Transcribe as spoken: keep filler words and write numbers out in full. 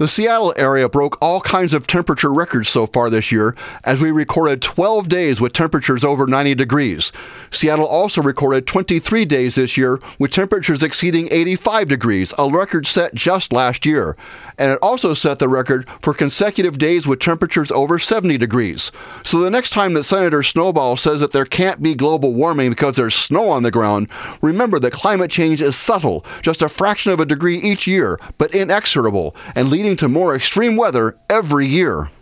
The Seattle area broke all kinds of temperature records so far this year, as we recorded twelve days with temperatures over ninety degrees. Seattle also recorded twenty-three days this year with temperatures exceeding eighty-five degrees, a record set just last year. And it also set the record for consecutive days with temperatures over seventy degrees. So the next time that Senator Snowball says that there can't be global warming because there's snow on the ground, remember that climate change is subtle, just a fraction of a degree each year, but inexorable, and leading to more extreme weather every year.